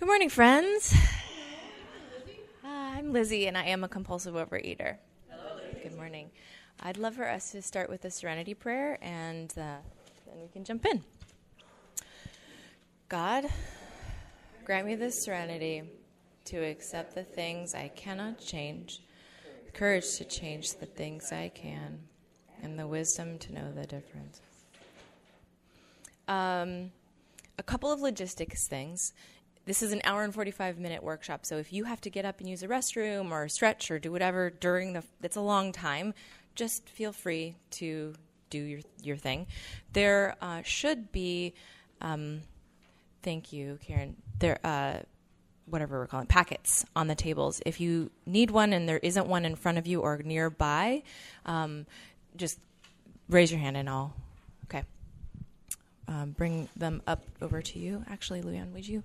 Good morning, friends. I'm Lizzie, and I am a compulsive overeater. Hello, Lizzie. Good morning. I'd love for us to start with the Serenity Prayer, and then we can jump in. God, grant me the serenity to accept the things I cannot change, the courage to change the things I can, and the wisdom to know the difference. A couple of logistics things. This is an hour and 45-minute workshop, so if you have to get up and use a restroom or stretch or do whatever it's a long time, just feel free to do your thing. There should be, thank you, Karen, whatever we're calling packets on the tables. If you need one and there isn't one in front of you or nearby, just raise your hand and I'll, okay. Bring them up over to you. Actually, Luann, would you?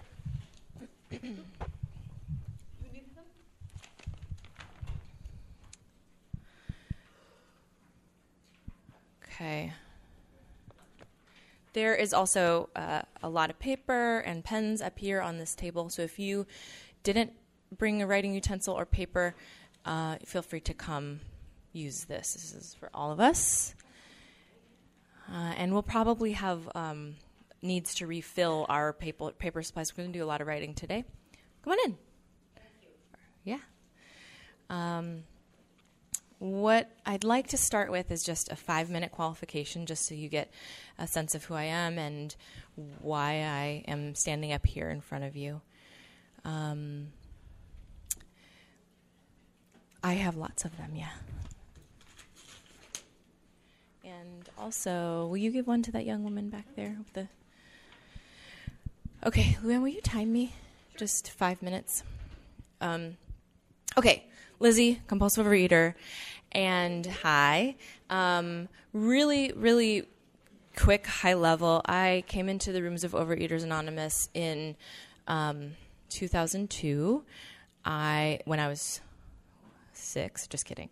Okay. There is also a lot of paper and pens up here on this table. So if you didn't bring a writing utensil or paper, feel free to come use this. This is for all of us. And we'll probably have needs to refill our paper supplies. We're going to do a lot of writing today. Come on in. Thank you. Yeah. What I'd like to start with is just a 5-minute qualification, just so you get a sense of who I am and why I am standing up here in front of you. I have lots of them, yeah. And also, will you give one to that young woman back there with the... Okay, Luann, will you time me? Just 5 minutes. Okay, Lizzie, compulsive overeater, and hi. Really, really quick, high level. I came into the Rooms of Overeaters Anonymous in 2002. When I was 6, just kidding.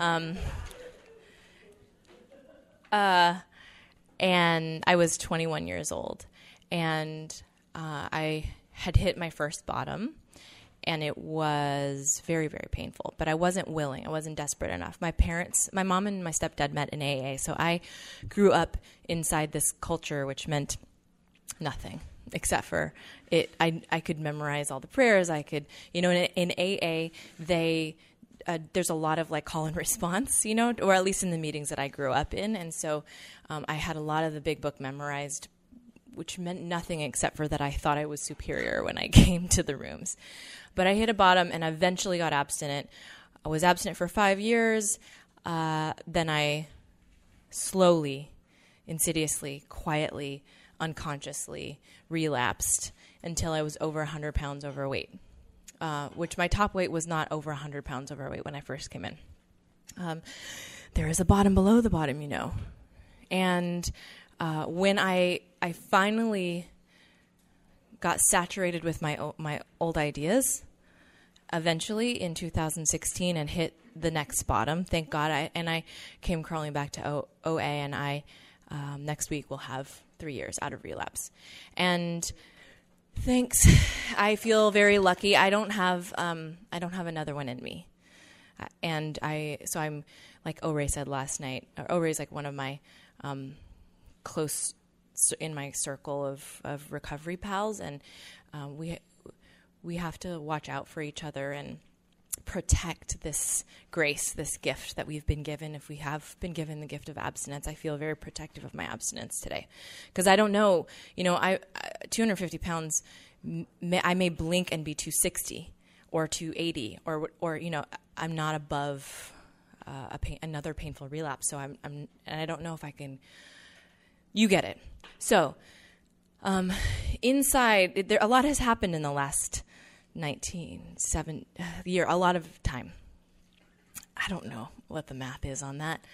And I was 21 years old, and I had hit my first bottom, and it was very, very painful, but I wasn't willing. I wasn't desperate enough. My mom and my stepdad met in AA, so I grew up inside this culture, which meant nothing except for it. I could memorize all the prayers. I could, in AA, there's a lot of like call and response, or at least in the meetings that I grew up in. And so I had a lot of the big book memorized, which meant nothing except for that I thought I was superior when I came to the rooms. But I hit a bottom and eventually got abstinent. I was abstinent for 5 years. Then I slowly, insidiously, quietly, unconsciously relapsed until I was over 100 pounds overweight. Which my top weight was not over 100 pounds overweight when I first came in. There is a bottom below the bottom, And when I finally got saturated with my old ideas, eventually in 2016 and hit the next bottom, thank God, I came crawling back to OA, and next week will have 3 years out of relapse. And thanks. I feel very lucky. I don't have another one in me, and so I'm like O-Ray said last night. O-Ray's like one of my close in my circle of recovery pals, and we have to watch out for each other and protect this grace, this gift that we've been given. If we have been given the gift of abstinence, I feel very protective of my abstinence today, because I don't know, I 250 pounds, I may blink and be 260 or 280, or I'm not above another painful relapse. So and I don't know if I can. You get it. So inside there, a lot has happened in the last 19 year, a lot of time. I don't know what the math is on that.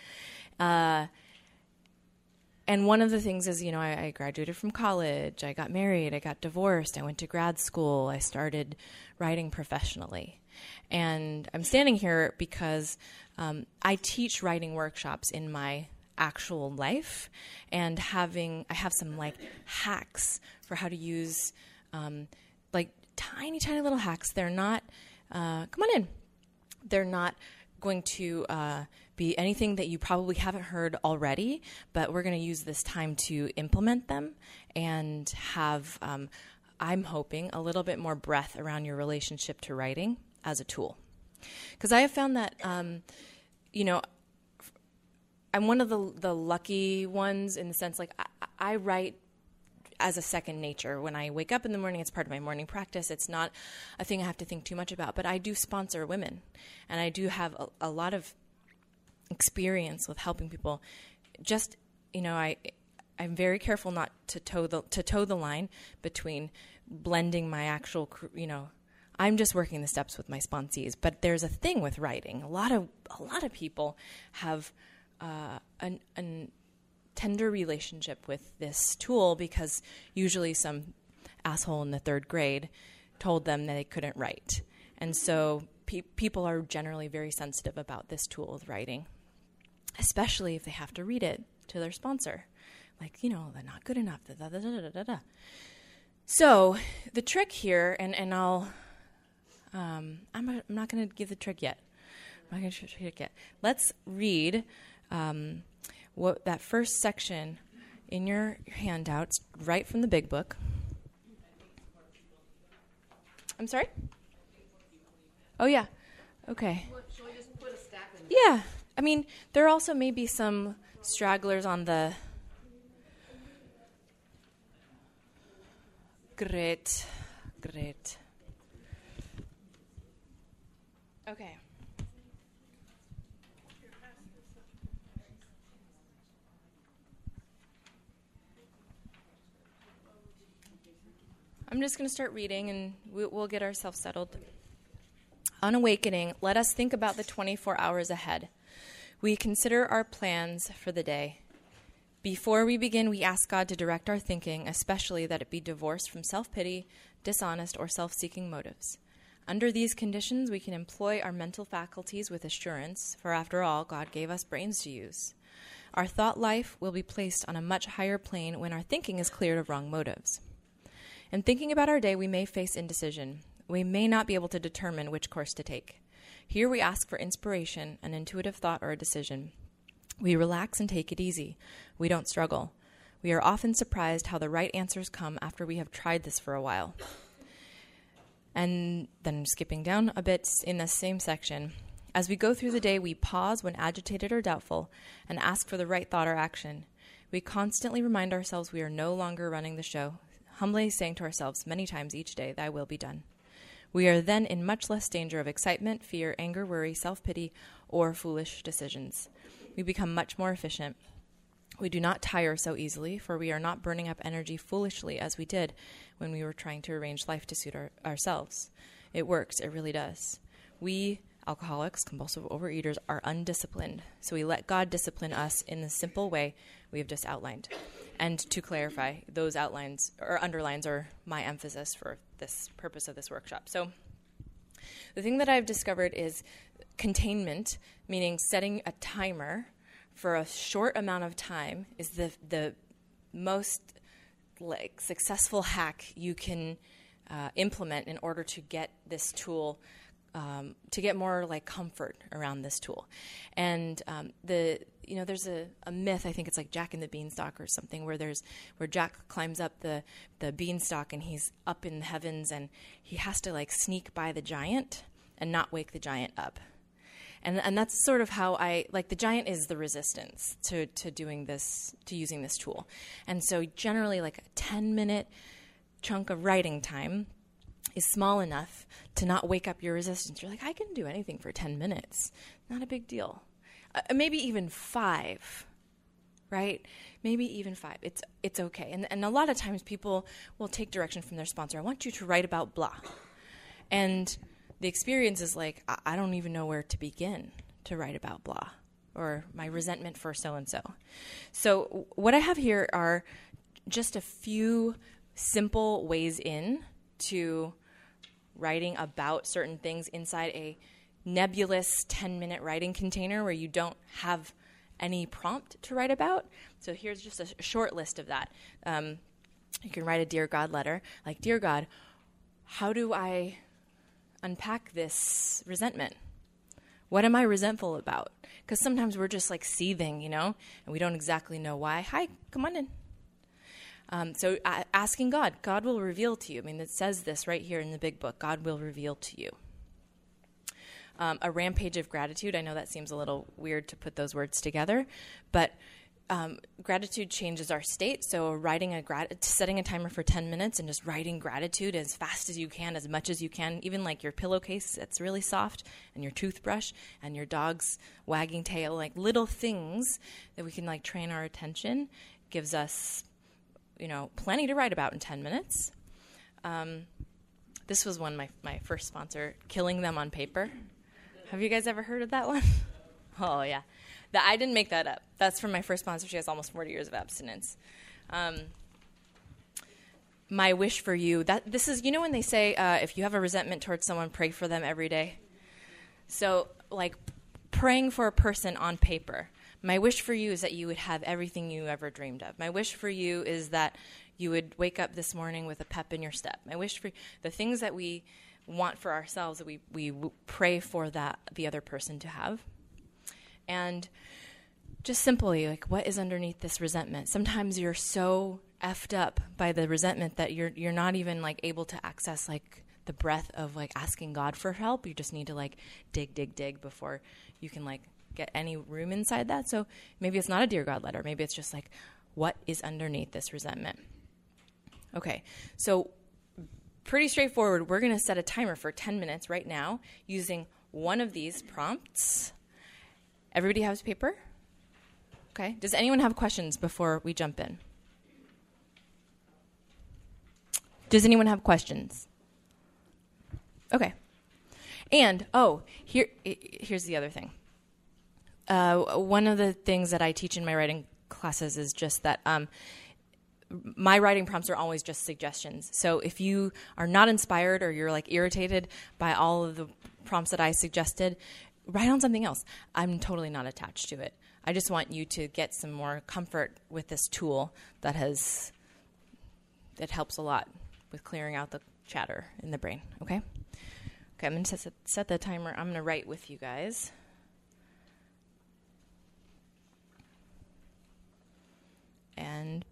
And one of the things is, I graduated from college, I got married, I got divorced, I went to grad school, I started writing professionally. And I'm standing here because I teach writing workshops in my actual life, and I have some like hacks for how to use like tiny, tiny little hacks. They're not, come on in. They're not going to be anything that you probably haven't heard already, but we're going to use this time to implement them and have, I'm hoping, a little bit more breadth around your relationship to writing as a tool. Because I have found that, I'm one of the lucky ones in the sense, like, I write as a second nature. When I wake up in the morning, it's part of my morning practice. It's not a thing I have to think too much about. But I do sponsor women, and I do have a lot of experience with helping people. Just, I'm very careful not to toe the line between blending my actual, I'm just working the steps with my sponsees. But there's a thing with writing. A lot of people have a tender relationship with this tool because usually some asshole in the third grade told them that they couldn't write. And so people are generally very sensitive about this tool of writing, especially if they have to read it to their sponsor. Like, they're not good enough. Da, da, da, da, da, da. So the trick here, and I'll, I'm not going to give the trick yet. I'm not going to trick yet. Let's read what that first section in your handouts, right from the big book. I'm sorry? Oh, yeah. Okay. Shall we just put a stack in? Yeah. I mean, there also may be some stragglers on the... Great. Okay. I'm just going to start reading, and we'll get ourselves settled. On awakening, let us think about the 24 hours ahead. We consider our plans for the day. Before we begin, we ask God to direct our thinking, especially that it be divorced from self-pity, dishonest, or self-seeking motives. Under these conditions, we can employ our mental faculties with assurance, for after all, God gave us brains to use. Our thought life will be placed on a much higher plane when our thinking is cleared of wrong motives. In thinking about our day, we may face indecision. We may not be able to determine which course to take. Here we ask for inspiration, an intuitive thought, or a decision. We relax and take it easy. We don't struggle. We are often surprised how the right answers come after we have tried this for a while. And then skipping down a bit in the same section, as we go through the day, we pause when agitated or doubtful and ask for the right thought or action. We constantly remind ourselves we are no longer running the show, humbly saying to ourselves many times each day, "Thy will be done." We are then in much less danger of excitement, fear, anger, worry, self-pity, or foolish decisions. We become much more efficient. We do not tire so easily, for we are not burning up energy foolishly as we did when we were trying to arrange life to suit ourselves. It works. It really does. We, alcoholics, compulsive overeaters, are undisciplined, so we let God discipline us in the simple way we have just outlined. And to clarify, those outlines or underlines are my emphasis for this purpose of this workshop. So the thing that I've discovered is containment, meaning setting a timer for a short amount of time, is the most successful hack you can implement in order to get this tool, to get more comfort around this tool. And there's a myth, I think it's like Jack and the Beanstalk or something, where Jack climbs up the beanstalk and he's up in the heavens and he has to sneak by the giant and not wake the giant up. And that's sort of how the giant is the resistance to doing this, to using this tool. And so generally a 10-minute chunk of writing time is small enough to not wake up your resistance. You're like, I can do anything for 10 minutes. Not a big deal. Maybe even 5, right? Maybe even 5. It's okay. And a lot of times people will take direction from their sponsor. I want you to write about blah. And the experience is I don't even know where to begin to write about blah, or my resentment for so-and-so. So what I have here are just a few simple ways in to writing about certain things inside a nebulous 10-minute writing container where you don't have any prompt to write about. So here's just a short list of that. You can write a Dear God letter, like, Dear God, how do I unpack this resentment? What am I resentful about? Because sometimes we're just like seething, and we don't exactly know why. Hi, come on in. So asking God will reveal to you. I mean, it says this right here in the big book. God will reveal to you. A rampage of gratitude. I know that seems a little weird to put those words together, but gratitude changes our state. So setting a timer for 10 minutes and just writing gratitude as fast as you can, as much as you can, even like your pillowcase that's really soft and your toothbrush and your dog's wagging tail, like little things that we can like train our attention, gives us, plenty to write about in 10 minutes. This was my first sponsor, killing them on paper. Have you guys ever heard of that one? Oh, yeah. I didn't make that up. That's from my first sponsor. She has almost 40 years of abstinence. My wish for you, this is, when they say if you have a resentment towards someone, pray for them every day. So, like, praying for a person on paper. My wish for you is that you would have everything you ever dreamed of. My wish for you is that you would wake up this morning with a pep in your step. My wish for the things that we want for ourselves, that we pray for the other person to have. And just simply, like, what is underneath this resentment? Sometimes you're so effed up by the resentment that you're not even, like, able to access, like, the breath of, like, asking God for help. You just need to, like, dig before you can, like, get any room inside that. So maybe it's not a Dear God letter. Maybe it's just, like, what is underneath this resentment? Okay, so pretty straightforward. We're going to set a timer for 10 minutes right now using one of these prompts. Everybody has paper? Okay. Does anyone have questions before we jump in? Does anyone have questions? Okay. And, here's the other thing. One of the things that I teach in my writing classes is just that my writing prompts are always just suggestions. So if you are not inspired or you're, like, irritated by all of the prompts that I suggested, write on something else. I'm totally not attached to it. I just want you to get some more comfort with this tool that helps a lot with clearing out the chatter in the brain, okay? Okay, I'm going to set the timer. I'm going to write with you guys. And,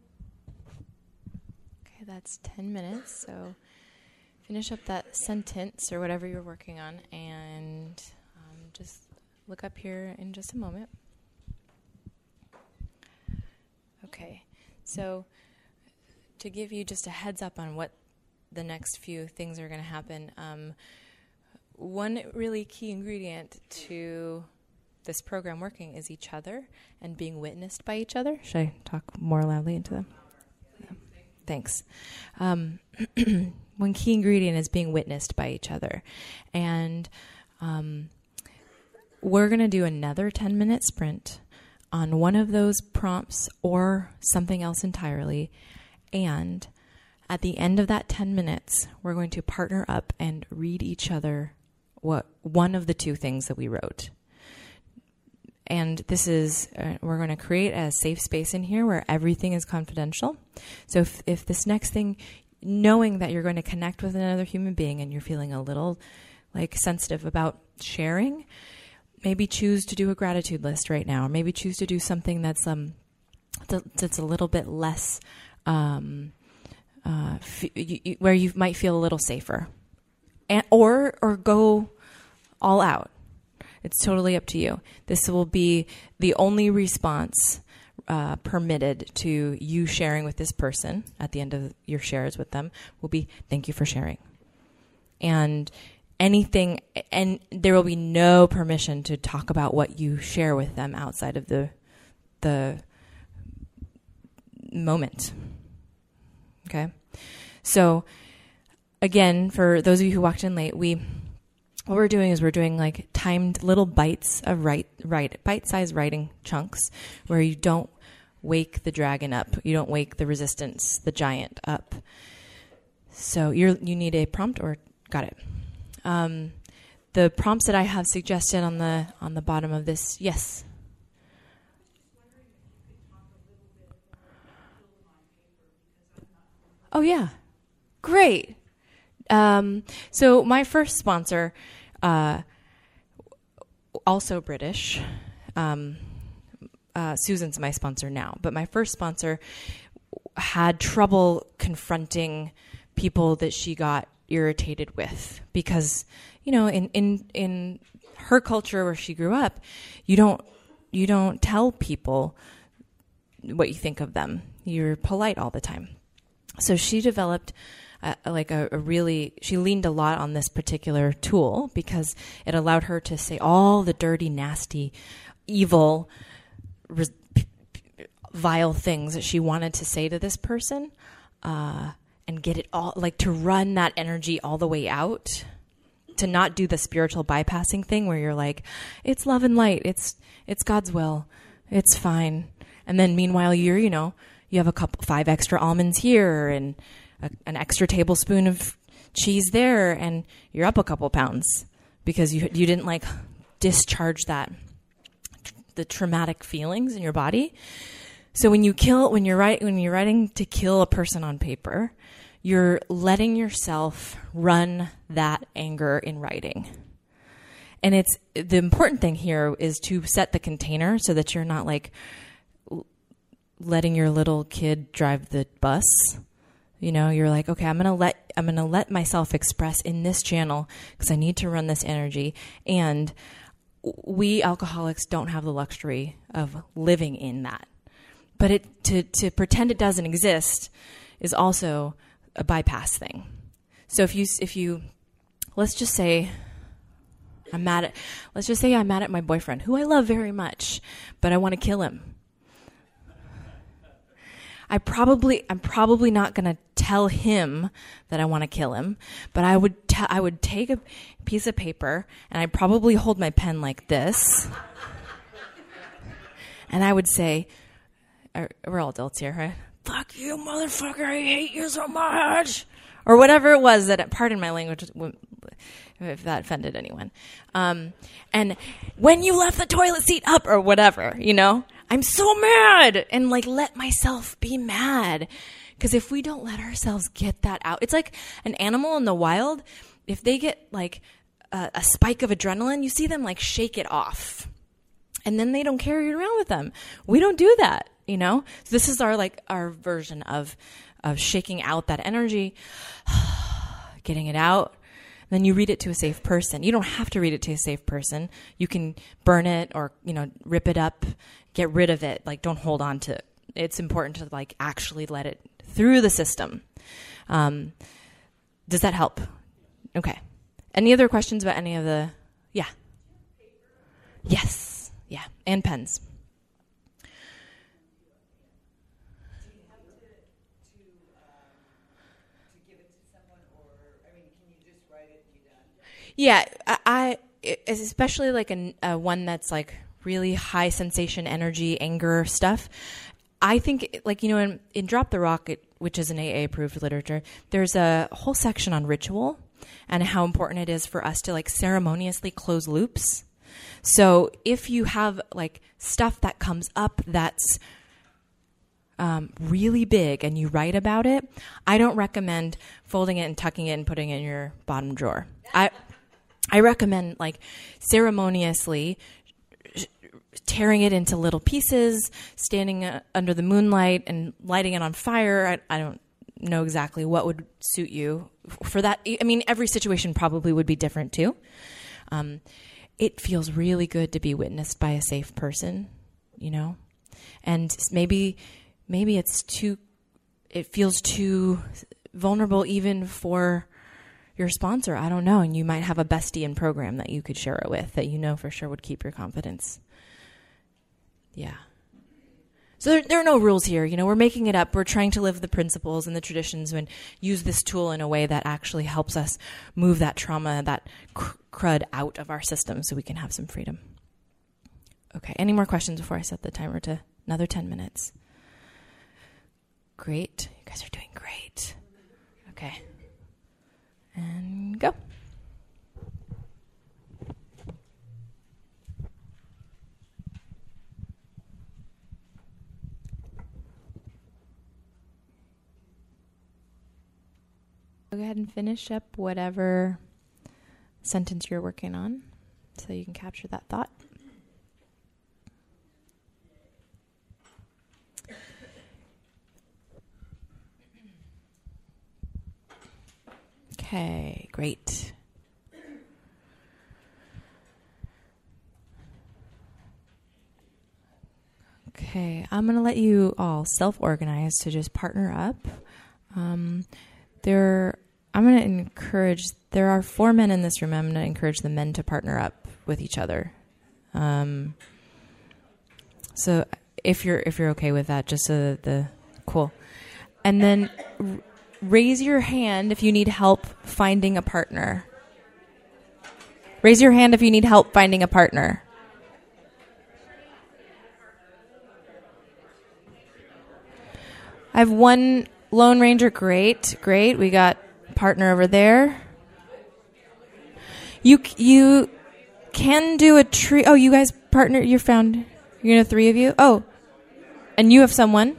okay, that's 10 minutes, so finish up that sentence or whatever you're working on, and just look up here in just a moment. Okay, so to give you just a heads up on what the next few things are going to happen, one really key ingredient to this program working is each other and being witnessed by each other. Should I talk more loudly into them? Yeah. Thanks. One key ingredient is being witnessed by each other. And we're going to do another 10-minute sprint on one of those prompts or something else entirely. And at the end of that 10 minutes, we're going to partner up and read each other one of the two things that we wrote. And this is, we're going to create a safe space in here where everything is confidential. So if this next thing, knowing that you're going to connect with another human being and you're feeling a little, like, sensitive about sharing, maybe choose to do a gratitude list right now, or maybe choose to do something that's a little bit less, where you might feel a little safer, or go all out. It's totally up to you. This will be the only response permitted to you sharing with this person at the end of your shares with them will be, thank you for sharing. And there will be no permission to talk about what you share with them outside of the moment. Okay? So, again, for those of you who walked in late, what we're doing is we're doing, like, timed little bites of bite-sized writing chunks where you don't wake the dragon up. You don't wake the resistance, the giant up. So you need a prompt, or got it. The prompts that I have suggested on the bottom of this, yes. Oh, yeah. Great. So my first sponsor, also British. Susan's my sponsor now, but my first sponsor had trouble confronting people that she got irritated with because, in her culture where she grew up, you don't tell people what you think of them. You're polite all the time. So she developed she leaned a lot on this particular tool because it allowed her to say all the dirty, nasty, evil, vile things that she wanted to say to this person, and get it all, to run that energy all the way out, to not do the spiritual bypassing thing where you're like, it's love and light, it's God's will, it's fine. And then meanwhile you have 5 extra almonds here and an extra tablespoon of cheese there, and you're up a couple pounds because you didn't discharge the traumatic feelings in your body. So when you're writing to kill a person on paper, you're letting yourself run that anger in writing. And the important thing here is to set the container so that you're not letting your little kid drive the bus. You're like, okay, I'm going to let myself express in this channel because I need to run this energy. And we alcoholics don't have the luxury of living in that. But to pretend it doesn't exist is also a bypass thing. So if you let's just say I'm mad at my boyfriend, who I love very much, but I want to kill him. I'm probably not going to tell him that I want to kill him, but I would take a piece of paper and I'd probably hold my pen like this, and I would say, we're all adults here, right? Fuck you, motherfucker! I hate you so much, or whatever it was that. Pardon my language, if that offended anyone. And when you left the toilet seat up, or whatever, I'm so mad, and let myself be mad. Because if we don't let ourselves get that out, it's like an animal in the wild. If they get a spike of adrenaline, you see them shake it off, and then they don't carry it around with them. We don't do that, So this is our version of shaking out that energy, getting it out. Then you read it to a safe person. You don't have to read it to a safe person. You can burn it or, rip it up, get rid of it. Don't hold on to it. It's important to actually let it through the system. Does that help? Okay. Any other questions about any of the, yeah. Yes. Yeah. And pens. Yeah, I especially a one that's really high sensation, energy, anger stuff. I think in Drop the Rock, which is an AA approved literature, there's a whole section on ritual and how important it is for us to ceremoniously close loops. So if you have stuff that comes up that's really big and you write about it, I don't recommend folding it and tucking it and putting it in your bottom drawer. I recommend ceremoniously tearing it into little pieces, standing under the moonlight and lighting it on fire. I don't know exactly what would suit you for that. I mean, every situation probably would be different too. It feels really good to be witnessed by a safe person, and maybe it feels too vulnerable even for your sponsor. I don't know. And you might have a bestie in program that you could share it with that for sure would keep your confidence. Yeah. So there are no rules here. We're making it up. We're trying to live the principles and the traditions and use this tool in a way that actually helps us move that trauma, that crud out of our system so we can have some freedom. Okay. Any more questions before I set the timer to another 10 minutes? Great. You guys are doing great. Okay. And go. Okay. ahead and finish up whatever sentence you're working on so you can capture that thought. Okay, great. Okay, I'm going to let you all self-organize to just partner up. I'm going to encourage, there are 4 men in this room. I'm going to encourage the men to partner up with each other. So if you're okay with that, just so that cool. And then raise your hand if you need help finding a partner. Raise your hand if you need help finding a partner. I have one Lone Ranger. Great. We got partner over there. You can do a tree. Oh, you guys partner. You're 3 of you. Oh, and you have someone.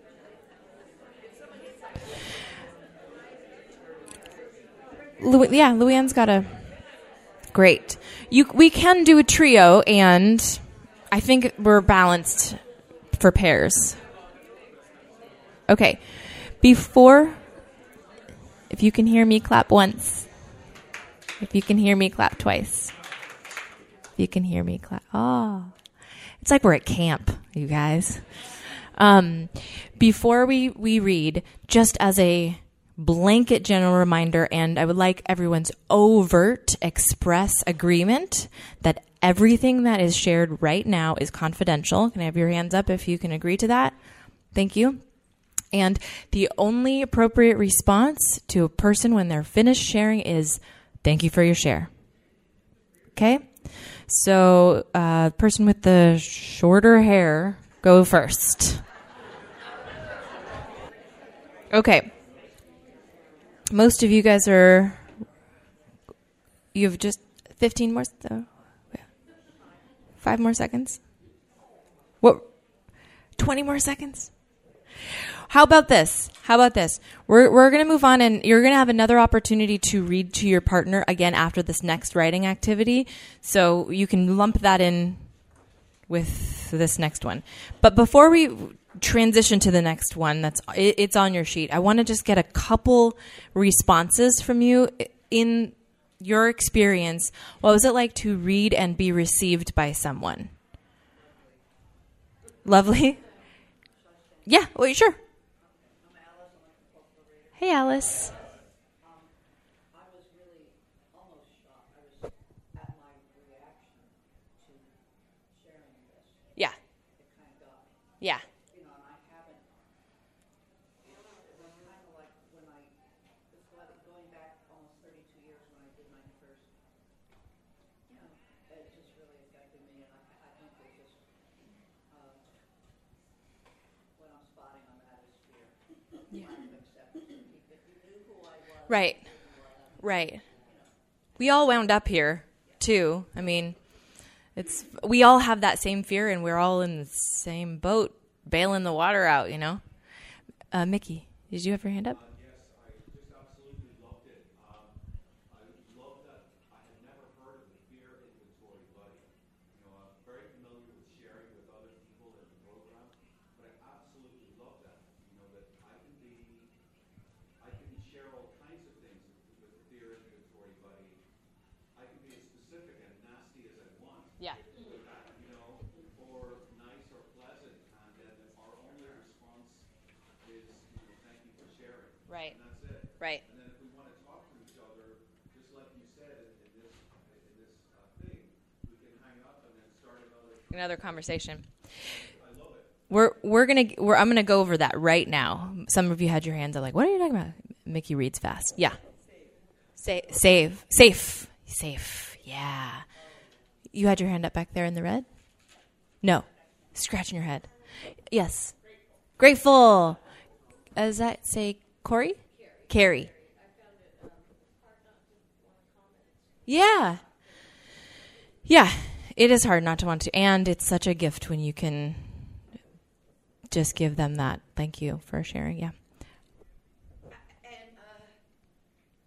Luann's got a. Great. We can do a trio, and I think we're balanced for pairs. Okay. If you can hear me, clap once. If you can hear me, clap twice. If you can hear me, clap. Oh, it's like we're at camp, you guys. Before we read, just as a blanket general reminder, and I would like everyone's overt express agreement that everything that is shared right now is confidential. Can I have your hands up if you can agree to that? Thank you. And the only appropriate response to a person when they're finished sharing is, thank you for your share. Okay? So, person with the shorter hair, go first. Okay. Most of you guys you have just 15 more, 5 more seconds? What? 20 more seconds? How about this? We're going to move on, and you're going to have another opportunity to read to your partner again after this next writing activity. So you can lump that in with this next one. But before we transition to the next one, it's on your sheet, I want to just get a couple responses from you. In your experience, what was it like to read and be received by someone? Lovely. Yeah, well, sure. Hey, Alice. I was really almost shocked. I was at my reaction to sharing this. Yeah. It kind of got me. Yeah. And I haven't. It was kind of like when going back almost 32 years when I did my first, it just really affected me. And I think it just, what I'm spotting on that is fear. Yeah. Right. We all wound up here, too. I mean, we all have that same fear, and we're all in the same boat, bailing the water out, Mickey, did you have your hand up? Yes, I just absolutely loved it. I love that I had never heard of the fear inventory buddy. I'm very familiar with sharing with other people in the program, but I absolutely love that. That I can share all kinds of things with the fear inventory buddy. I can be as specific and nasty as I want. Yeah. Or nice or pleasant, and then our only response is, thank you for sharing. Right. And that's it. Right. And then if we want to talk to each other, just like you said in this thing, we can hang up and then start Another conversation. I love it. I'm gonna go over that right now. Some of you had your hands up, like, what are you talking about? Mickey reads fast. Yeah. Safe. Yeah. You had your hand up back there in the red? No. Scratching your head. Yes. Grateful. Does that say Corey? Carrie. Yeah. Yeah. It is hard not to want to. And it's such a gift when you can just give them that. Thank you for sharing. Yeah. And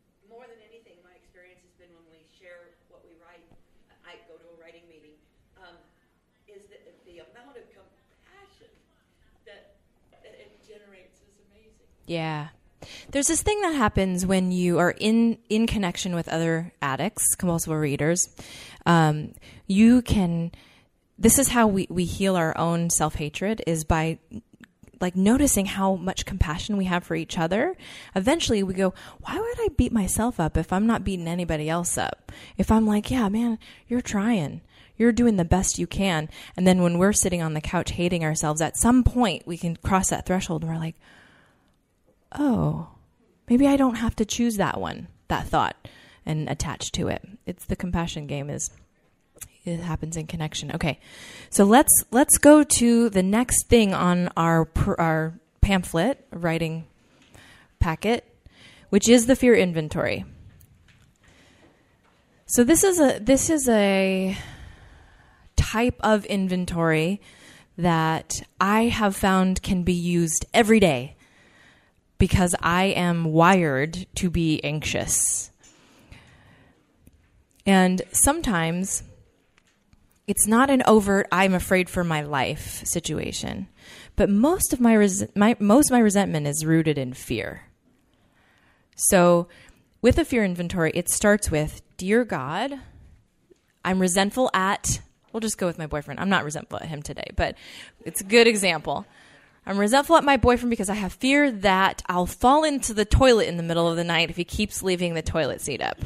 share what we write. I go to a writing meeting. Is the amount of compassion that it generates is amazing. Yeah. There's this thing that happens when you are in connection with other addicts, compulsive readers. This is how we heal our own self-hatred, is by like noticing how much compassion we have for each other. Eventually we go, why would I beat myself up if I'm not beating anybody else up? If I'm like, yeah, man, you're trying. You're doing the best you can. And then when we're sitting on the couch hating ourselves, at some point we can cross that threshold and we're like, oh, maybe I don't have to choose that thought and attach to it. It's the compassion game it happens in connection. Okay. So let's go to the next thing on our pamphlet writing packet, which is the fear inventory. So this is a type of inventory that I have found can be used every day because I am wired to be anxious. And sometimes it's not an overt "I'm afraid for my life" situation, but most of my resentment is rooted in fear. So with a fear inventory, it starts with, "Dear God, I'm resentful at," we'll just go with my boyfriend. I'm not resentful at him today, but it's a good example. "I'm resentful at my boyfriend because I have fear that I'll fall into the toilet in the middle of the night if he keeps leaving the toilet seat up.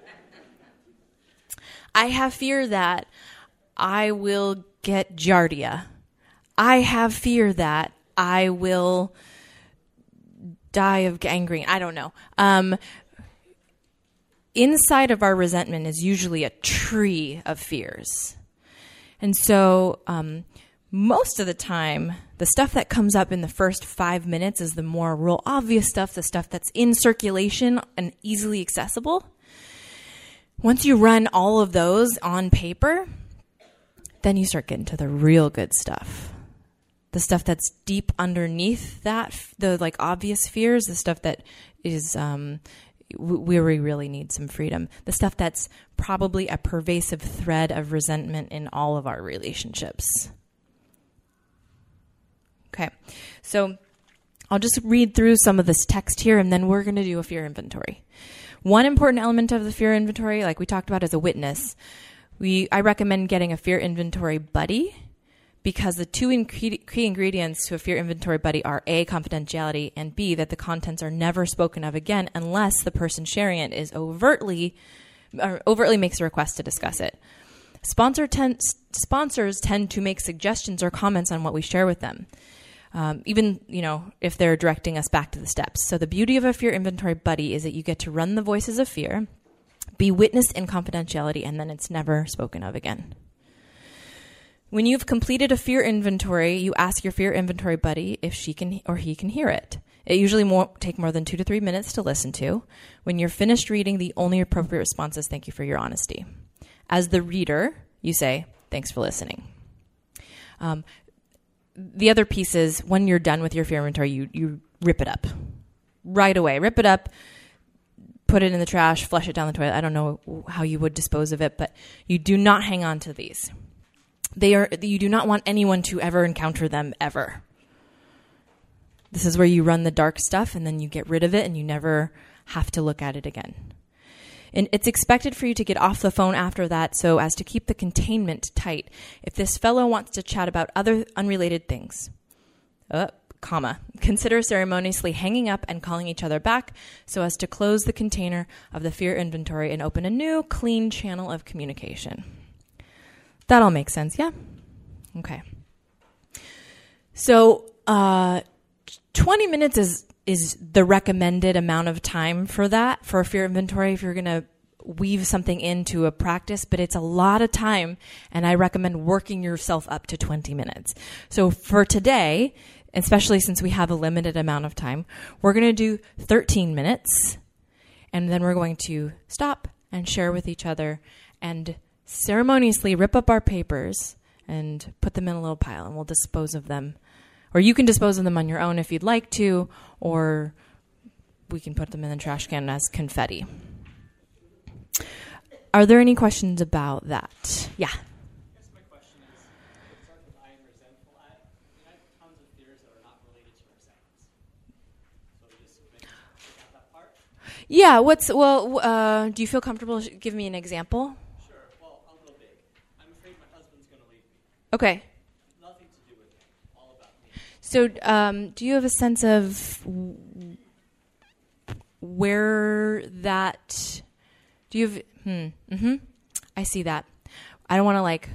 I have fear that I will get giardia. I have fear that I will die of gangrene." I don't know. Inside of our resentment is usually a tree of fears. And so most of the time, the stuff that comes up in the first 5 minutes is the more real obvious stuff, the stuff that's in circulation and easily accessible. Once you run all of those on paper, then you start getting to the real good stuff. The stuff that's deep underneath that, the like obvious fears, the stuff that is where we really need some freedom. The stuff that's probably a pervasive thread of resentment in all of our relationships. Okay, so I'll just read through some of this text here, and then we're going to do a fear inventory. One important element of the fear inventory, like we talked about, is a witness. I recommend getting a fear inventory buddy, because the two key ingredients to a fear inventory buddy are A, confidentiality, and B, that the contents are never spoken of again unless the person sharing it is overtly makes a request to discuss it. Sponsors tend to make suggestions or comments on what we share with them, even if they're directing us back to the steps. So the beauty of a fear inventory buddy is that you get to run the voices of fear, be witnessed in confidentiality, and then it's never spoken of again. When you've completed a fear inventory, you ask your fear inventory buddy if she can or he can hear it. It usually won't take more than 2 to 3 minutes to listen to. When you're finished reading, the only appropriate response is "Thank you for your honesty." As the reader, you say, "Thanks for listening." The other piece is, when you're done with your fear inventory, you rip it up right away. Rip it up, put it in the trash, flush it down the toilet. I don't know how you would dispose of it, but you do not hang on to these. You do not want anyone to ever encounter them ever. This is where you run the dark stuff and then you get rid of it and you never have to look at it again. And it's expected for you to get off the phone after that so as to keep the containment tight. If this fellow wants to chat about other unrelated things, consider ceremoniously hanging up and calling each other back so as to close the container of the fear inventory and open a new, clean channel of communication. That all makes sense, yeah? Okay. So 20 minutes is the recommended amount of time for that, for a fear inventory, if you're going to weave something into a practice, but it's a lot of time, and I recommend working yourself up to 20 minutes. So for today, especially since we have a limited amount of time, we're going to do 13 minutes, and then we're going to stop and share with each other and ceremoniously rip up our papers and put them in a little pile, and we'll dispose of them. Or you can dispose of them on your own if you'd like to, or we can put them in the trash can as confetti. Are there any questions about that? Yeah. I guess my question is, with something I am resentful at, I have tons of fears that are not related to resentments. So just maybe check out that part. Yeah. Do you feel comfortable giving me an example? Sure. Well, I'll go big. I'm afraid my husband's going to leave me. Okay. Nothing to do with him. All about me. So, do you have a sense of where that? Do you have? I see that. I don't want to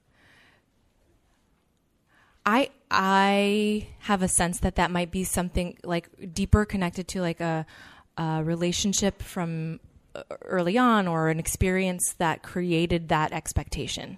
I have a sense that might be something like deeper connected to like a relationship from early on, or an experience that created that expectation.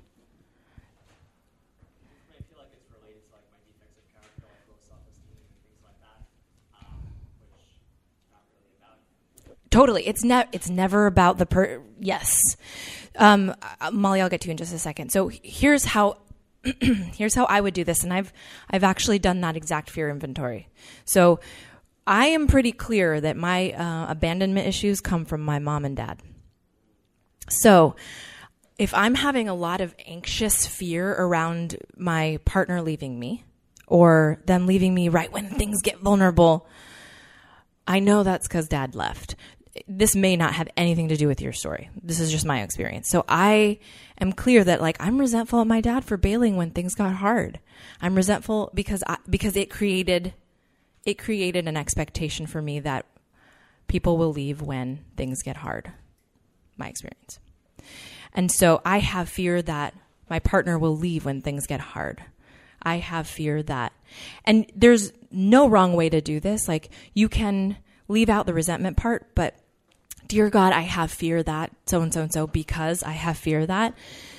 I feel like it's related to like my defects of character, like low self-esteem and things like that, which is not really about. Totally. It's never about the yes. Molly, I'll get to you in just a second. So here's how I would do this. And I've actually done that exact fear inventory. So I am pretty clear that my abandonment issues come from my mom and dad. So if I'm having a lot of anxious fear around my partner leaving me, or them leaving me right when things get vulnerable, I know that's because dad left. This may not have anything to do with your story. This is just my experience. So I am clear that I'm resentful at my dad for bailing when things got hard. I'm resentful because it created an expectation for me that people will leave when things get hard. My experience. And so I have fear that my partner will leave when things get hard. I have fear that, and there's no wrong way to do this. You can leave out the resentment part, but dear God, I have fear that so-and-so because I have fear that.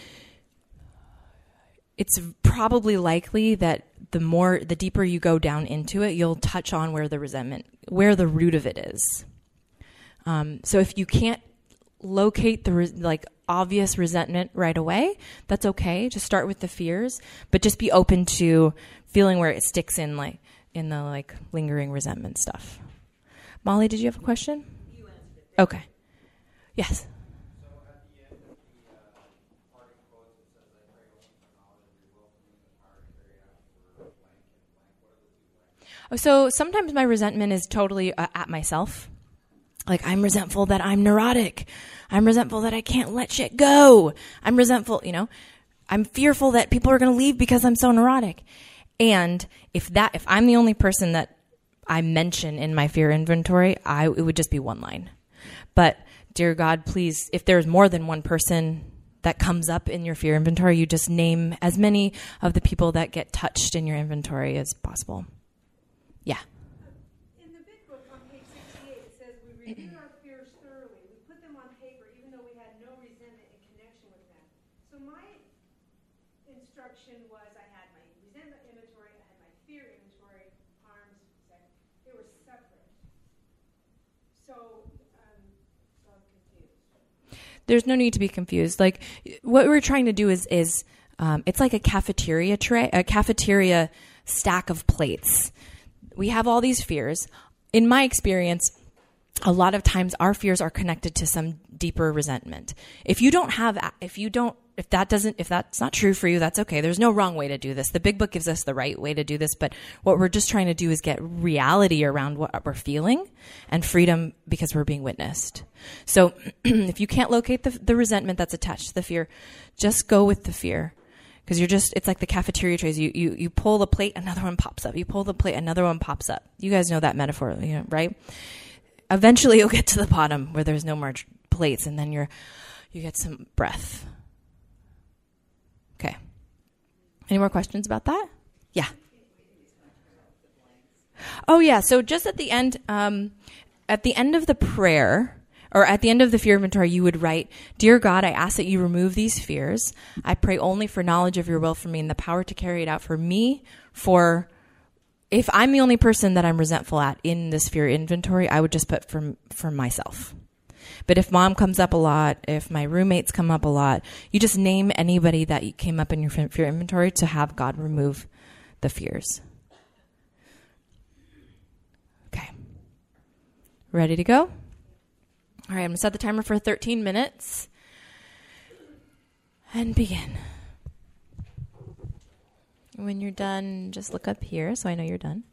It's probably likely that the deeper you go down into it, you'll touch on where the the root of it is. So if you can't locate the obvious resentment right away, that's okay. Just start with the fears, but just be open to feeling where it sticks in the lingering resentment stuff. Molly, did you have a question? You answered it. Okay. Yes. So at the end of the parting quotes, it says, I pray only for knowledge of your will for me, the power to carry out for blank and blank. What are the two blanks? So sometimes my resentment is totally at myself. I'm resentful that I'm neurotic. I'm resentful that I can't let shit go. I'm resentful, I'm fearful that people are going to leave because I'm so neurotic. And if I'm the only person that I mention in my fear inventory, it would just be one line. But dear God, please, if there's more than one person that comes up in your fear inventory, you just name as many of the people that get touched in your inventory as possible. Yeah. In the big book on page 68, it says, we reviewed our fears thoroughly. We put them on paper, even though we had no resentment in connection with them. So my instruction was, I had my resentment inventory, I had my fear inventory, harms, they were separate. So I'm confused. There's no need to be confused. What we're trying to do is it's like a cafeteria tray, a cafeteria stack of plates. We have all these fears. In my experience, a lot of times our fears are connected to some deeper resentment. If that's not true for you, that's okay. There's no wrong way to do this. The big book gives us the right way to do this, but what we're just trying to do is get reality around what we're feeling and freedom because we're being witnessed. So if you can't locate the resentment that's attached to the fear, just go with the fear. Because it's like the cafeteria trays. You pull the plate, another one pops up. You pull the plate, another one pops up. You guys know that metaphor, right? Eventually you'll get to the bottom where there's no more plates, and then you get some breath. Okay. Any more questions about that? Yeah. Oh yeah. So just at the end of the prayer, or at the end of the fear inventory, you would write, Dear God, I ask that you remove these fears. I pray only for knowledge of your will for me and the power to carry it out for me. If I'm the only person that I'm resentful at in this fear inventory, I would just put for myself. But if mom comes up a lot, if my roommates come up a lot, you just name anybody that came up in your fear inventory to have God remove the fears. Okay. Ready to go? All right, I'm going to set the timer for 13 minutes. And begin. When you're done, just look up here so I know you're done.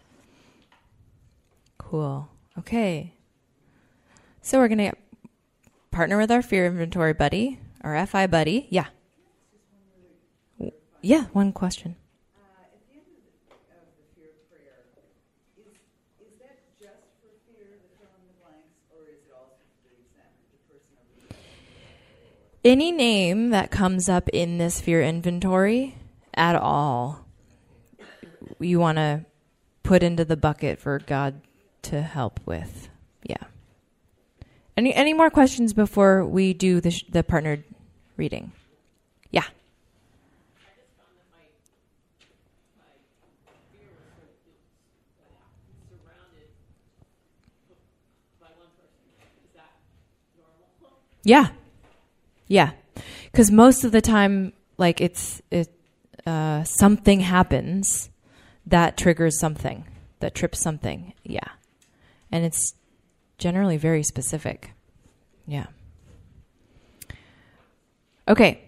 Cool. Okay. So we're going to partner with our fear inventory buddy, our FI buddy. Yeah. Yeah, one question. At the end of the fear prayer, is that just for fear, the fill in the blanks, or is it also for the examiner, the person of the Any name that comes up in this fear inventory at all, you want to put into the bucket for God to help with. Yeah. Any more questions before we do the partnered reading? Yeah. I just found that my fear was surrounded by one person. Is that normal? Yeah. Yeah. Because most of the time, like something happens that triggers something, that trips something. Yeah. And it's generally very specific. Yeah. Okay.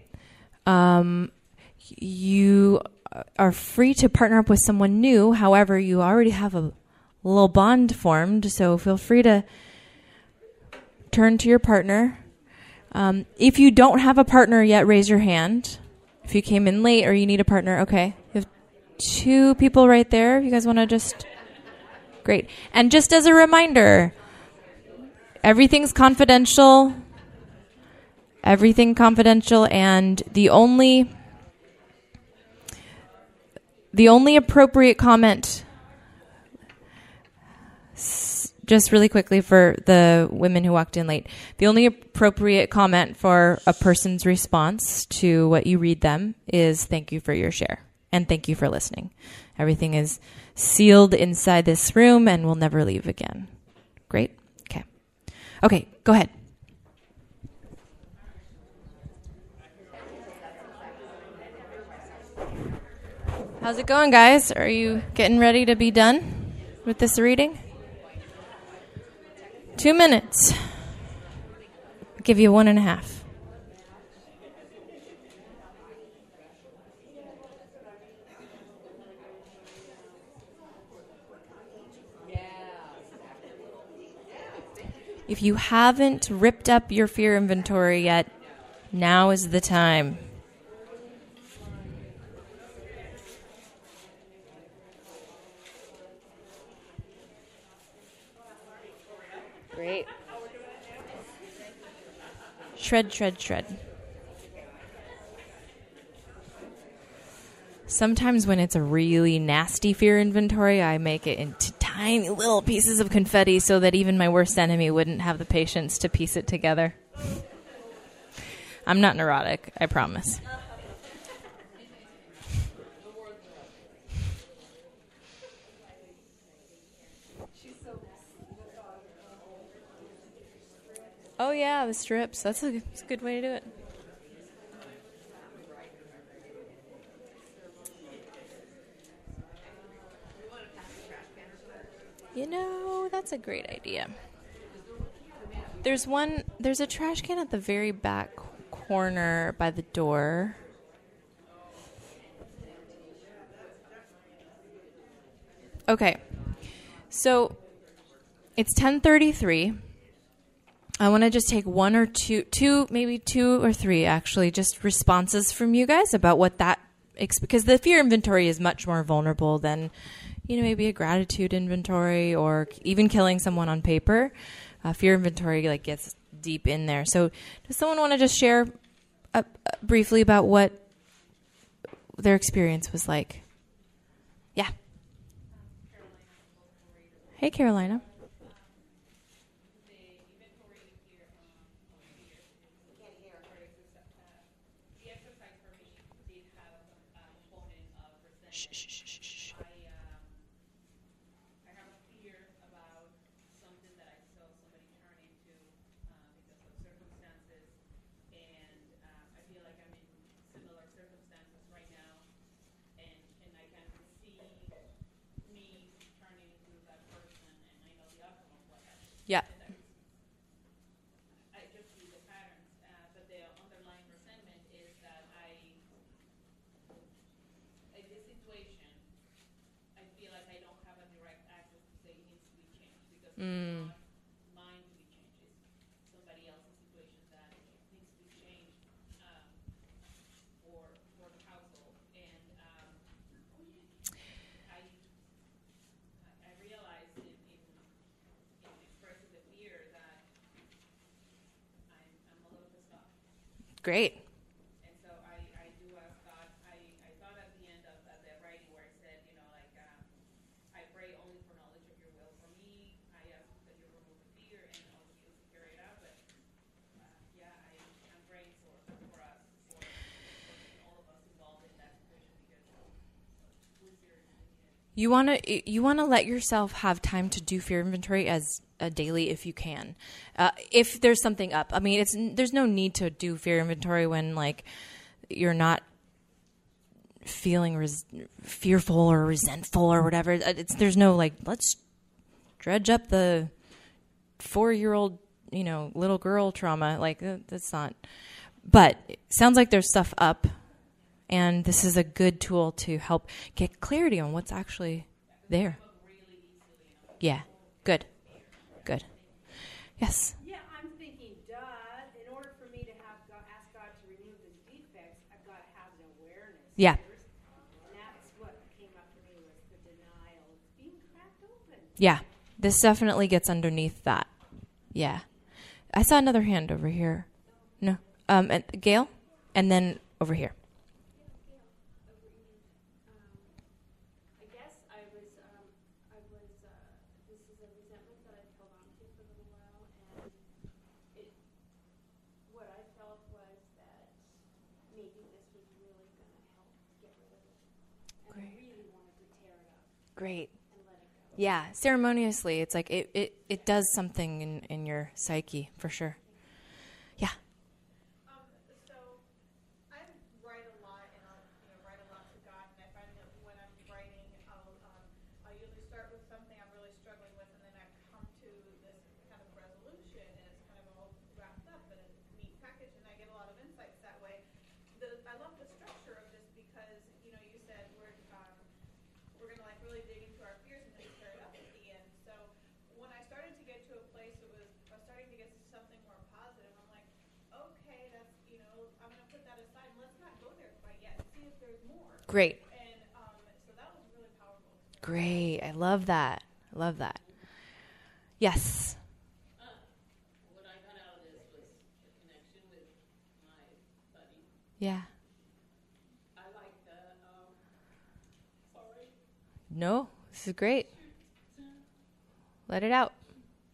You are free to partner up with someone new. However, you already have a little bond formed, so feel free to turn to your partner. If you don't have a partner yet, raise your hand. If you came in late or you need a partner, okay. You have 2 people right there. If you guys want to just... Great. And just as a reminder, everything's confidential. Everything confidential, and the only appropriate comment, just really quickly for the women who walked in late, the only appropriate comment for a person's response to what you read them is thank you for your share and thank you for listening. Everything is sealed inside this room and will never leave again. Great? Okay, go ahead. How's it going, guys? Are you getting ready to be done with this reading? 2 minutes. I'll give you 1.5. If you haven't ripped up your fear inventory yet, now is the time. Great. Shred, shred, shred. Sometimes when it's a really nasty fear inventory, I make it into tiny little pieces of confetti so that even my worst enemy wouldn't have the patience to piece it together. I'm not neurotic, I promise. Oh yeah, the strips. That's a good way to do it. You know, that's a great idea. There's a trash can at the very back corner by the door. Okay. So it's 10:33. I want to just take 1 or 2, maybe 2 or 3 actually, just responses from you guys about what that, because the fear inventory is much more vulnerable than, maybe a gratitude inventory or even killing someone on paper. Fear inventory gets deep in there. So does someone want to just share briefly about what their experience was like? Yeah. Hey, Carolina. Yeah. I just see the patterns, but the underlying resentment is that mine to be changed. It's somebody else's situation that needs to be changed for the household. And I realized in expressing the fear that I'm a little pissed off. Great. And so I do ask God. I thought at the end of the writing where it said, I pray only for knowledge of your will for me. I ask that you remove the fear and also you to carry it out. But I'm praying for us, for all of us involved in that situation because we're serious. You want to let yourself have time to do fear inventory as a daily if you can. If there's something up. I mean, there's no need to do fear inventory when like you're not feeling fearful or resentful or whatever. There's no like, let's dredge up the 4-year-old, little girl trauma. Like that's not. But it sounds like there's stuff up. And this is a good tool to help get clarity on what's actually there. Yeah. Good. Yes. Yeah, I'm thinking, in order for me to ask God to remove these defects, I've got to have an awareness. Yeah. First. And that's what came up for me was the denial. It's being cracked open. Yeah. This definitely gets underneath that. Yeah. I saw another hand over here. No. And Gail? And then over here. I guess this is a resentment that I've held on to for a little while, and what I felt was that maybe this was really going to help get rid of it. And I really wanted to tear it up Great. and let it go. Yeah. Ceremoniously, it's like it does something in your psyche for sure. Yeah. So I write a lot, and I'll write a lot to God. And I find that when I'm writing, I'll usually start with something I'm really struggling with, and then I come to this kind of resolution, and it's kind of all wrapped up in a neat package, and I get a lot of insights that way. I love the structure of this because you said we're gonna like really dig into our fears and then tear it up at the end. So when I started to get to a place, I was starting to get to something more positive. I'm like, okay, that's I'm gonna put that aside. And let's not go there quite yet. See if there's more. Great. And so that was really powerful. Great. I love that. Yes. What I got out of this was the connection with my buddy. Yeah. I like the, sorry. No, this is great. Let it out.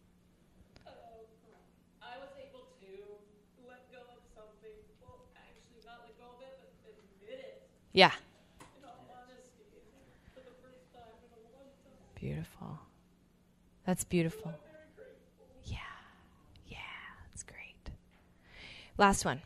I was able to let go of something, well, actually not let go of it, but admit it Yeah. in all honesty for the first time in a long time. Beautiful. That's beautiful. I'm very grateful. Yeah. That's great. Last one.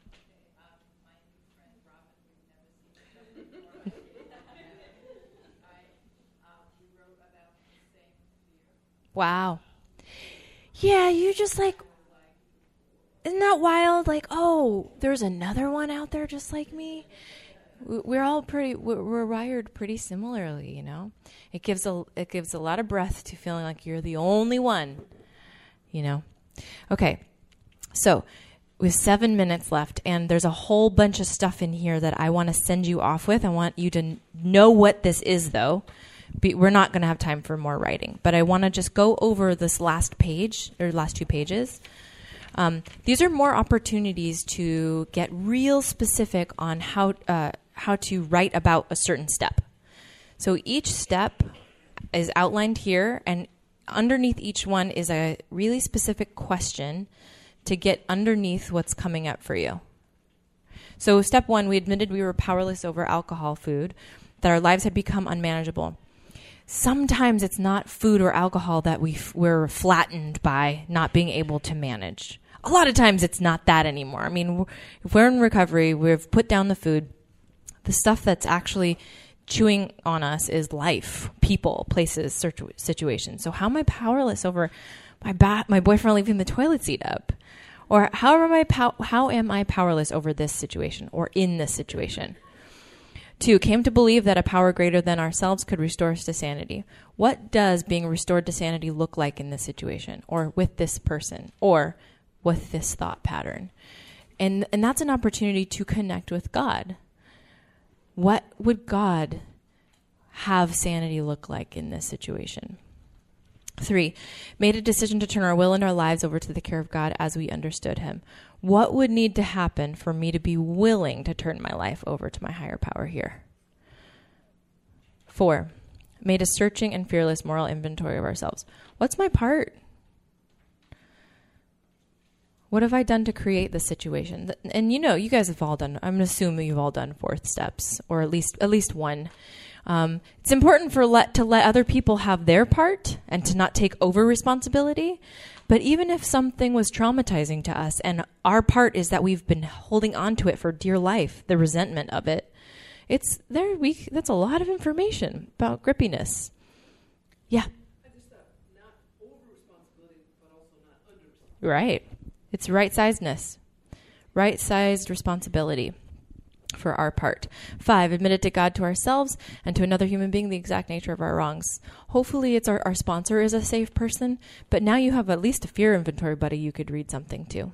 Wow. Yeah, you just like, isn't that wild? Like, oh, there's another one out there just like me. We're all we're wired pretty similarly, It gives a lot of breath to feeling like you're the only one, Okay, so we have 7 minutes left, and there's a whole bunch of stuff in here that I want to send you off with. I want you to know what this is, though. We're not going to have time for more writing, but I want to just go over this last page, or last 2 pages. These are more opportunities to get real specific on how to write about a certain step. So each step is outlined here, and underneath each one is a really specific question to get underneath what's coming up for you. So step 1, we admitted we were powerless over alcohol, food, that our lives had become unmanageable. Sometimes it's not food or alcohol that we're flattened by not being able to manage. A lot of times it's not that anymore. I mean, if we're in recovery, we've put down the food. The stuff that's actually chewing on us is life, people, places, situations. So how am I powerless over my boyfriend leaving the toilet seat up? Or how am I powerless over this situation or in this situation? 2, came to believe that a power greater than ourselves could restore us to sanity. What does being restored to sanity look like in this situation, or with this person, or with this thought pattern? And that's an opportunity to connect with God. What would God have sanity look like in this situation? 3, made a decision to turn our will and our lives over to the care of God as we understood him. What would need to happen for me to be willing to turn my life over to my higher power here? 4, made a searching and fearless moral inventory of ourselves. What's my part? What have I done to create this situation? And you guys have all done, I'm assuming you've all done 4th steps, or at least one. It's important to let other people have their part and to not take over responsibility. But even if something was traumatizing to us and our part is that we've been holding on to it for dear life, the resentment of it, that's a lot of information about grippiness. Yeah. I just thought not over responsibility, but also not under responsibility. Right. It's right-sizedness. Right-sized responsibility for our part. 5, admitted to God, to ourselves, and to another human being the exact nature of our wrongs. Hopefully it's our sponsor is a safe person, but now you have at least a fear inventory buddy you could read something to.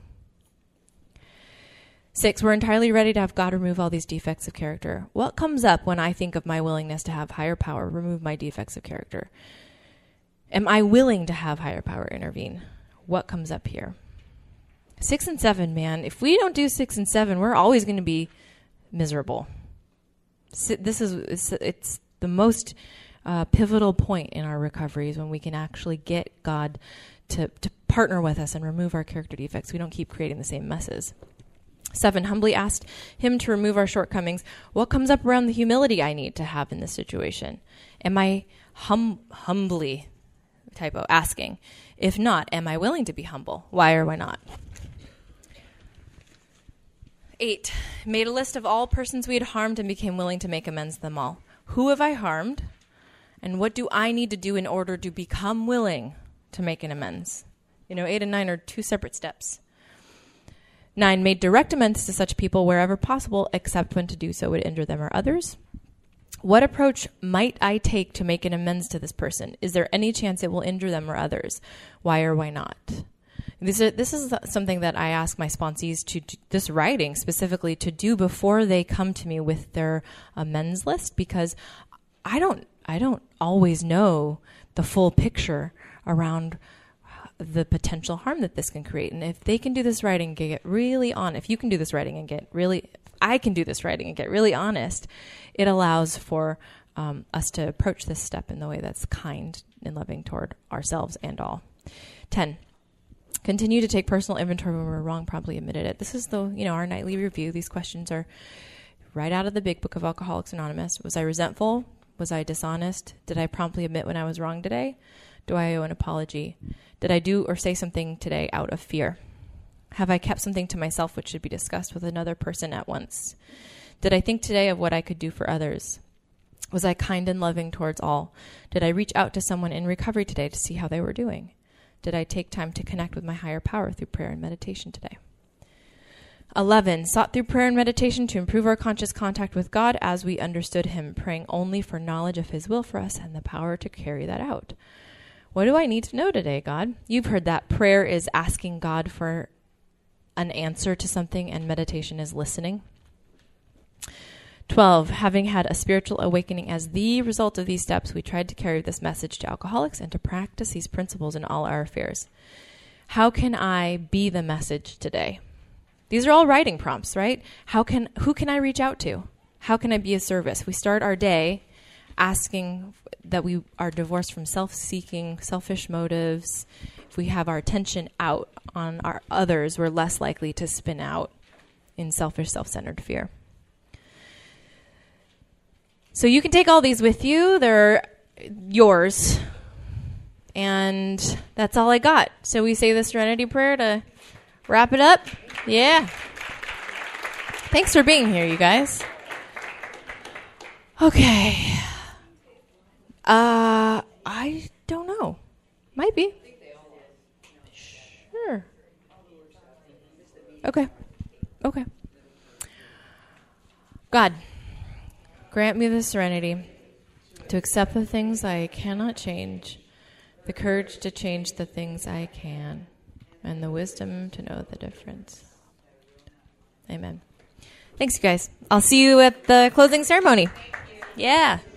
6, we're entirely ready to have God remove all these defects of character. What comes up when I think of my willingness to have higher power remove my defects of character? Am I willing to have higher power intervene? What comes up here? 6 and 7, man. If we don't do 6 and 7, we're always going to be miserable. It's the most pivotal point in our recovery is when we can actually get God to partner with us and remove our character defects. We don't keep creating the same messes. 7, humbly asked him to remove our shortcomings. What comes up around the humility I need to have in this situation? Am I humbly, typo, asking? If not, am I willing to be humble? Why or why not? 8, made a list of all persons we had harmed and became willing to make amends to them all. Who have I harmed? And what do I need to do in order to become willing to make an amends? 8 and 9 are 2 separate steps. 9, made direct amends to such people wherever possible, except when to do so would injure them or others. What approach might I take to make an amends to this person? Is there any chance it will injure them or others? Why or why not? This is something that I ask my sponsees to do, this writing specifically to do before they come to me with their amends list, because I don't always know the full picture around the potential harm that this can create. And if they can do this writing and get really honest, if you can do this writing and get really, I can do this writing and get really honest, it allows for us to approach this step in the way that's kind and loving toward ourselves and all. 10. Continue to take personal inventory when we're wrong, promptly admitted it. This is our nightly review. These questions are right out of the big book of Alcoholics Anonymous. Was I resentful? Was I dishonest? Did I promptly admit when I was wrong today? Do I owe an apology? Did I do or say something today out of fear? Have I kept something to myself which should be discussed with another person at once? Did I think today of what I could do for others? Was I kind and loving towards all? Did I reach out to someone in recovery today to see how they were doing? Did I take time to connect with my higher power through prayer and meditation today? 11, sought through prayer and meditation to improve our conscious contact with God as we understood him, praying only for knowledge of his will for us and the power to carry that out. What do I need to know today, God? You've heard that prayer is asking God for an answer to something and meditation is listening. 12, having had a spiritual awakening as the result of these steps, we tried to carry this message to alcoholics and to practice these principles in all our affairs. How can I be the message today? These are all writing prompts, right? Who can I reach out to? How can I be of service? We start our day asking that we are divorced from self-seeking, selfish motives. If we have our attention out on our others, we're less likely to spin out in selfish, self-centered fear. So you can take all these with you. They're yours. And that's all I got. So we say the Serenity Prayer to wrap it up. Yeah. Thanks for being here, you guys. Okay. I don't know. Might be. Sure. Okay. God, Grant me the serenity to accept the things I cannot change, the courage to change the things I can, and the wisdom to know the difference. Amen. Thanks, you guys. I'll see you at the closing ceremony. Yeah.